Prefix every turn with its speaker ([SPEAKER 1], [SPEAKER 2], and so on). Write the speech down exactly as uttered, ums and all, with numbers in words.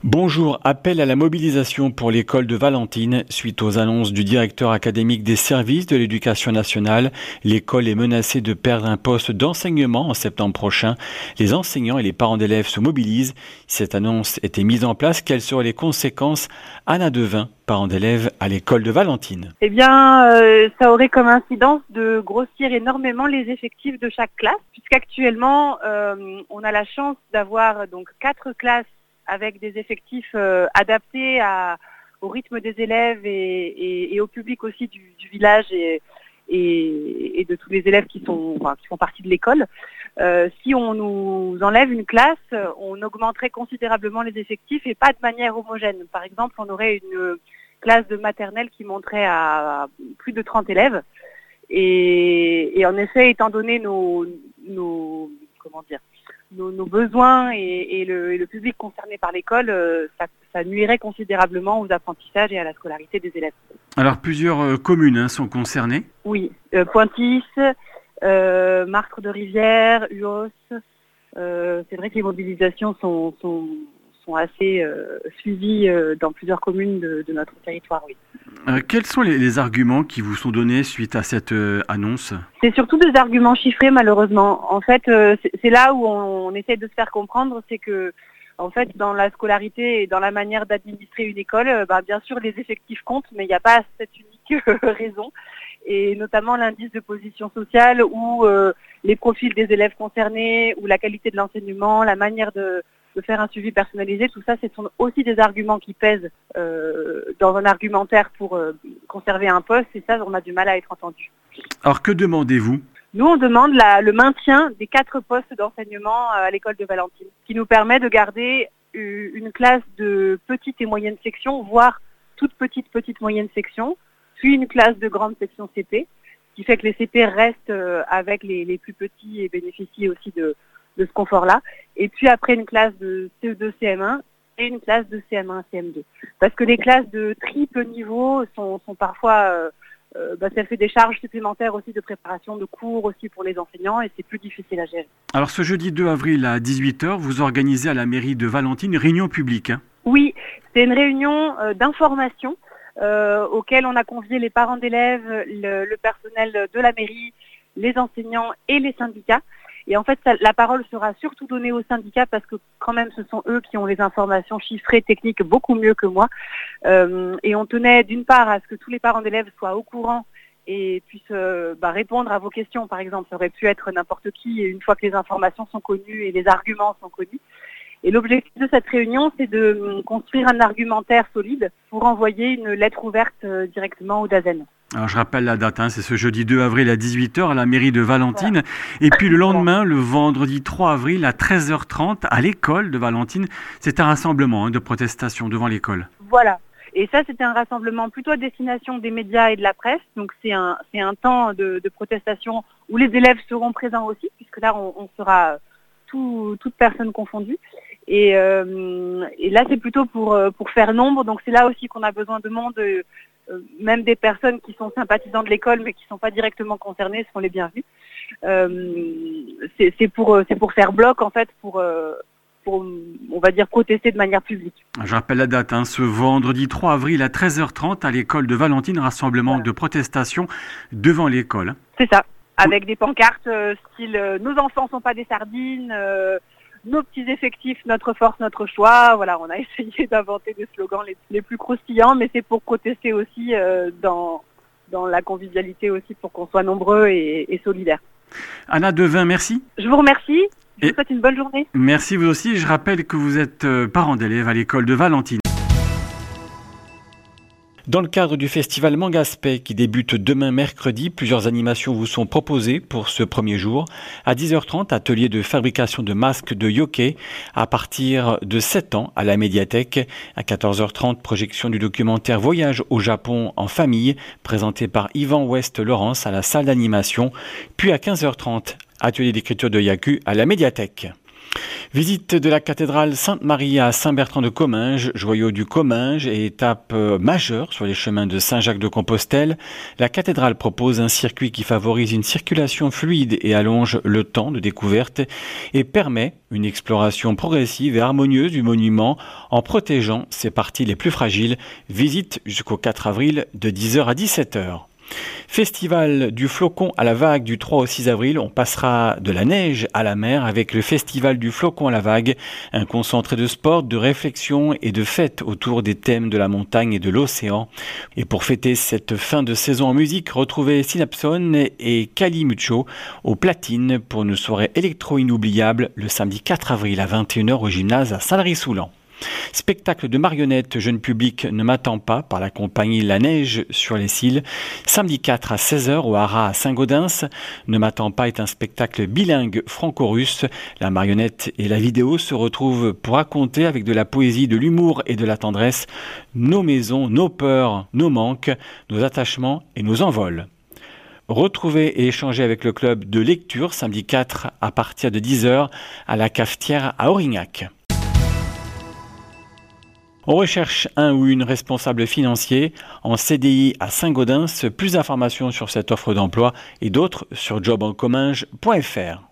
[SPEAKER 1] Bonjour, appel à la mobilisation pour l'école de Valentine. Suite aux annonces du directeur académique des services de l'éducation nationale, l'école est menacée de perdre un poste d'enseignement en septembre prochain. Les enseignants et les parents d'élèves se mobilisent. Si cette annonce était mise en place, quelles seraient les conséquences? Anna Devin, parent d'élèves à l'école de Valentine.
[SPEAKER 2] Eh bien, euh, ça aurait comme incidence de grossir énormément les effectifs de chaque classe, puisqu'actuellement, euh, on a la chance d'avoir donc quatre classes avec des effectifs euh, adaptés à, au rythme des élèves et, et, et au public aussi du, du village et, et, et de tous les élèves qui, sont, enfin, qui font partie de l'école. Euh, si on nous enlève une classe, on augmenterait considérablement les effectifs et pas de manière homogène. Par exemple, on aurait une classe de maternelle qui monterait à plus de trente élèves. Et, et en effet, étant donné nos, nos comment dire, Nos, nos besoins et, et, le, et le public concerné par l'école, euh, ça, ça nuirait considérablement aux apprentissages et à la scolarité des élèves.
[SPEAKER 1] Alors plusieurs euh, communes hein, sont concernées.
[SPEAKER 2] Oui, euh, Pointis, euh, Martre de Rivière, Uos. Euh, c'est vrai que les mobilisations sont, sont, sont assez euh, suivies euh, dans plusieurs communes de, de notre territoire, oui.
[SPEAKER 1] Euh, quels sont les, les arguments qui vous sont donnés suite à cette euh, annonce?
[SPEAKER 2] C'est surtout des arguments chiffrés, malheureusement. En fait, euh, c'est, c'est là où on, on essaie de se faire comprendre, c'est que, en fait, dans la scolarité et dans la manière d'administrer une école, euh, bah, bien sûr, les effectifs comptent, mais il n'y a pas cette unique raison. Et notamment l'indice de position sociale ou euh, les profils des élèves concernés ou la qualité de l'enseignement, la manière de de faire un suivi personnalisé, tout ça, ce sont aussi des arguments qui pèsent euh, dans un argumentaire pour euh, conserver un poste, et ça, on a du mal à être entendu.
[SPEAKER 1] Alors, que demandez-vous?
[SPEAKER 2] Nous, on demande la, le maintien des quatre postes d'enseignement à l'école de Valentine, qui nous permet de garder une classe de petite et moyenne section, voire toute petite, petite, moyenne section, puis une classe de grande section C P, qui fait que les C P restent avec les, les plus petits et bénéficient aussi de de ce confort-là, et puis après une classe de C E deux C M un et une classe de C M un C M deux. Parce que les classes de triple niveau sont, sont parfois, euh, euh, bah, ça fait des charges supplémentaires aussi de préparation de cours aussi pour les enseignants, et c'est plus difficile à gérer.
[SPEAKER 1] Alors ce jeudi deux avril à dix-huit heures, vous organisez à la mairie de Valentine une réunion publique. Hein?
[SPEAKER 2] Oui, c'est une réunion euh, d'information euh, auquel on a convié les parents d'élèves, le, le personnel de la mairie, les enseignants et les syndicats. Et en fait, ça, la parole sera surtout donnée aux syndicats parce que quand même, ce sont eux qui ont les informations chiffrées, techniques, beaucoup mieux que moi. Euh, et on tenait d'une part à ce que tous les parents d'élèves soient au courant et puissent euh, bah, répondre à vos questions, par exemple. Ça aurait pu être n'importe qui, une fois que les informations sont connues et les arguments sont connus. Et l'objectif de cette réunion, c'est de construire un argumentaire solide pour envoyer une lettre ouverte euh, directement au DAZEN.
[SPEAKER 1] Alors je rappelle la date, hein, c'est ce jeudi deux avril à dix-huit heures à la mairie de Valentine. Voilà. Et puis le lendemain, le vendredi trois avril à treize heures trente à l'école de Valentine. C'est un rassemblement hein, de protestation devant l'école.
[SPEAKER 2] Voilà. Et ça, c'était un rassemblement plutôt à destination des médias et de la presse. Donc c'est un, c'est un temps de, de protestation où les élèves seront présents aussi, puisque là, on, on sera tout, toutes personnes confondues. Et, euh, et là, c'est plutôt pour, pour faire nombre. Donc c'est là aussi qu'on a besoin de monde. Euh, même des personnes qui sont sympathisants de l'école mais qui ne sont pas directement concernées seront les bienvenus. Euh, c'est, c'est, pour, c'est pour faire bloc en fait, pour, pour, on va dire, protester de manière publique.
[SPEAKER 1] Je rappelle la date, hein, ce vendredi trois avril à treize heures trente à l'école de Valentine, rassemblement voilà. de protestation devant l'école.
[SPEAKER 2] C'est ça, avec des pancartes euh, style euh, « Nos enfants ne sont pas des sardines euh, », nos petits effectifs, notre force, notre choix. Voilà, on a essayé d'inventer des slogans les, les plus croustillants, mais c'est pour protester aussi euh, dans, dans la convivialité aussi, pour qu'on soit nombreux et, et solidaires.
[SPEAKER 1] Anna Devin, merci.
[SPEAKER 2] Je vous remercie. Je vous souhaite une bonne journée.
[SPEAKER 1] Merci vous aussi. Je rappelle que vous êtes euh, parent d'élèves à l'école de Valentine. Dans le cadre du festival Mangaspect qui débute demain mercredi, plusieurs animations vous sont proposées pour ce premier jour. À dix heures trente, atelier de fabrication de masques de yokai à partir de sept ans à la médiathèque. À quatorze heures trente, projection du documentaire Voyage au Japon en famille présenté par Yvan Ouest-Laurence à la salle d'animation. Puis à quinze heures trente, atelier d'écriture de Yaku à la médiathèque. Visite de la cathédrale Sainte-Marie à Saint-Bertrand-de-Comminges, joyau du Comminges et étape majeure sur les chemins de Saint-Jacques-de-Compostelle. La cathédrale propose un circuit qui favorise une circulation fluide et allonge le temps de découverte et permet une exploration progressive et harmonieuse du monument en protégeant ses parties les plus fragiles. Visite jusqu'au quatre avril de dix heures à dix-sept heures. Festival du flocon à la vague du trois au six avril, on passera de la neige à la mer avec le Festival du flocon à la vague, un concentré de sport, de réflexion et de fête autour des thèmes de la montagne et de l'océan. Et pour fêter cette fin de saison en musique, retrouvez Synapson et Kali Mucho au Platine pour une soirée électro inoubliable le samedi quatre avril à vingt et une heures au gymnase à Saint-Lary-Soulan. Spectacle de marionnettes jeune public Ne m'attend pas par la compagnie La Neige sur les Cils. Samedi quatre à seize heures au Haras à Saint-Gaudens. Ne m'attend pas est un spectacle bilingue franco-russe. La marionnette et la vidéo se retrouvent pour raconter avec de la poésie, de l'humour et de la tendresse nos maisons, nos peurs, nos manques, nos attachements et nos envols. Retrouvez et échangez avec le club de lecture samedi quatre à partir de dix heures à la cafetière à Aurignac. On recherche un ou une responsable financier en C D I à Saint-Gaudens. Plus d'informations sur cette offre d'emploi et d'autres sur job en comminges point f r.